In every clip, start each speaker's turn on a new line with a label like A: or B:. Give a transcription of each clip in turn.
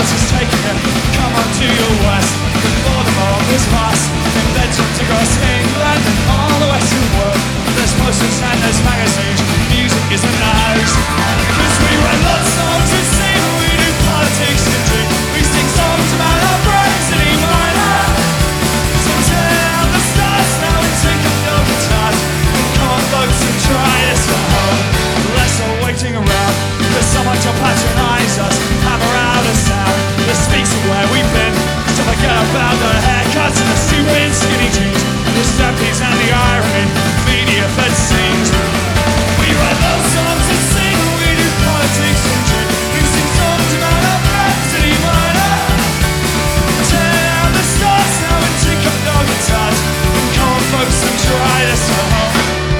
A: else is taking it. Come on, do your worst. Before the mob was past, invented across England and all the Western world. There's posters and there's magazines. Music isn't the house. Cause we write love songs and sing. We do politics and drink. We sing songs about our brains and E-minor. So tell the stars now and take up your guitars. Come on folks and try this at home. Less all waiting around. There's someone to patronize us, hammer out a sound that speaks of where we've been. So forget about the haircuts and the stupid skinny jeans, the stampies and the irony, media fed scenes. We write love songs and sing, we do politics and drink. We sing songs about our friends and E-minor. Tear the stars now and take up your guitars. Come on folks and try this at home.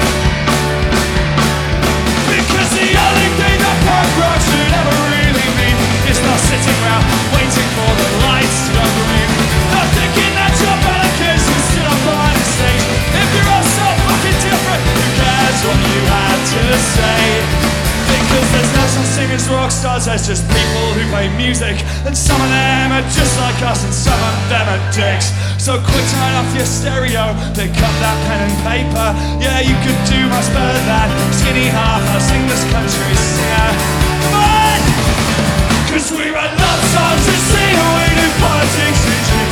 A: Because the only thing that punk rock should ever really mean is not sitting around waiting for the lights to go green. Not thinking that you're better kids who sit up on the stage. If you're all so fucking different, who cares what you had to say? Because there's no such thing as rock stars, there's just people who play music. And some of them are just like us and some of them are dicks. So quit turning off your stereo, pick up that pen and paper. Yeah, you could do much better than skinny half-house English country singer. But cause we write love songs and sing, we do politics and drink.